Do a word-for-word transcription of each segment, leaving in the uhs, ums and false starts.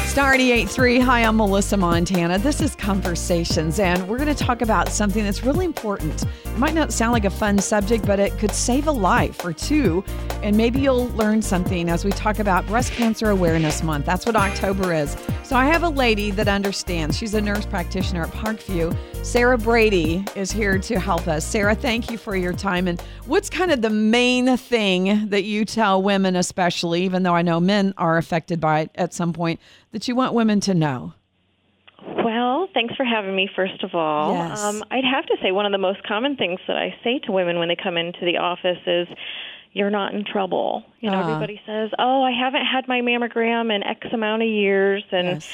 Star eighty-eight point three. Hi, I'm Melissa Montana. This is Conversations, and we're going to talk about something that's really important. It might not sound like a fun subject, but it could save a life or two, and maybe you'll learn something as we talk about Breast Cancer Awareness Month. That's what October is. So I have a lady that understands. She's a nurse practitioner at Parkview. Sarah Brady is here to help us. Sarah, thank you for your time. And what's kind of the main thing that you tell women, especially, even though I know men are affected by it at some point, that you want women to know? Well, thanks for having me, first of all. Yes. Um, I'd have to say one of the most common things that I say to women when they come into the office is, you're not in trouble. You know, Uh. everybody says, oh, I haven't had my mammogram in X amount of years, and Yes.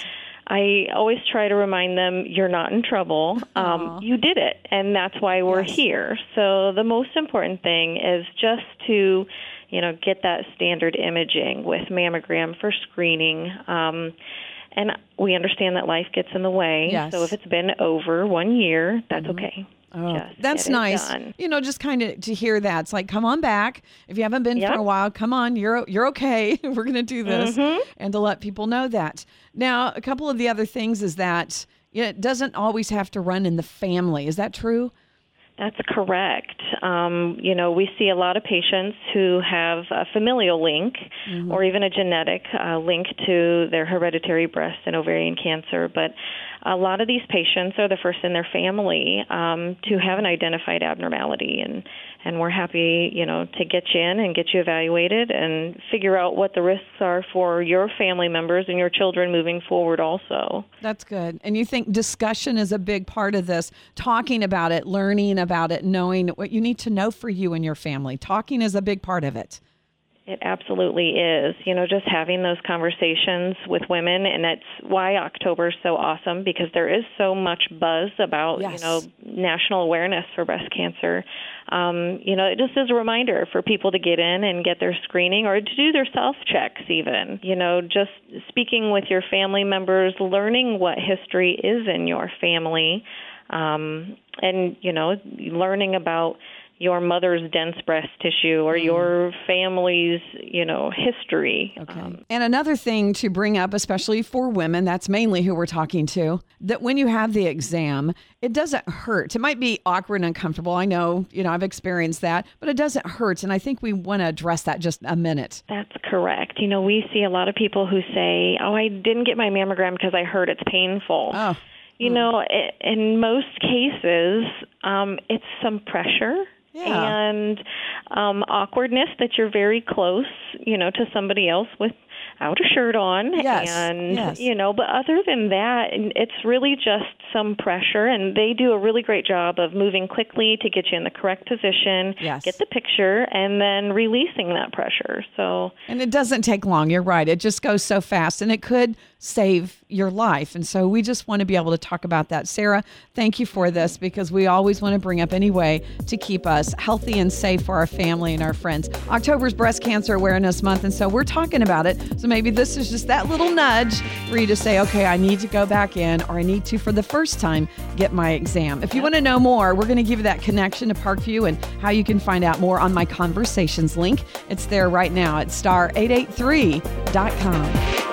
I always try to remind them, you're not in trouble. Um, Aw. you did it, and that's why we're Yes. here. So the most important thing is just to, you know, get that standard imaging with mammogram for screening. Um, and we understand that life gets in the way. Yes. So if it's been over one year, that's Mhm. okay. Oh, Just that's get it nice. done. You know, just kind of to hear that. It's like, come on back. If you haven't been Yep. for a while, come on. You're you're okay. We're going to do this. Mhm. And to let people know that. Now, a couple of the other things is that you know, it doesn't always have to run in the family. Is that true? That's correct. Um, you know, we see a lot of patients who have a familial link Mm-hmm. or even a genetic uh, link to their hereditary breast and ovarian cancer, but a lot of these patients are the first in their family um, to have an identified abnormality, and, and we're happy, you know, to get you in and get you evaluated and figure out what the risks are for your family members and your children moving forward also. That's good. And you think discussion is a big part of this, talking about it, learning about it, knowing what you need to know for you and your family. Talking is a big part of it. It absolutely is. You know, just having those conversations with women, and that's why October is so awesome, because there is so much buzz about, Yes. you know, national awareness for breast cancer. Um, you know, it just is a reminder for people to get in and get their screening or to do their self-checks even. You know, just speaking with your family members, learning what history is in your family, um, and, you know, learning about your mother's dense breast tissue or your family's, you know, history. Okay. Um, And another thing to bring up, especially for women, that's mainly who we're talking to, that when you have the exam, it doesn't hurt. It might be awkward and uncomfortable. I know, you know, I've experienced that, but it doesn't hurt. And I think we want to address that just a minute. That's correct. You know, we see a lot of people who say, oh, I didn't get my mammogram because I heard it's painful. Oh. You know, i in most cases, um, it's some pressure. Yeah. And um, awkwardness that you're very close, you know, to somebody else without a shirt on. Yes, And, yes. you know, but other than that, it's really just some pressure. And they do a really great job of moving quickly to get you in the correct position, Yes. get the picture, and then releasing that pressure. So, And it doesn't take long. You're right. It just goes so fast, and it could save your life. And so we just want to be able to talk about that. Sarah, thank you for this, because we always want to bring up any way to keep us healthy and safe for our family and our friends. October's Breast Cancer Awareness Month, and so we're talking about it. So maybe this is just that little nudge for you to say, okay, I need to go back in, or I need to, for the first time, get my exam. If you want to know more, we're going to give you that connection to Parkview and how you can find out more on my Conversations link. It's there right now at star eight eight three dot com.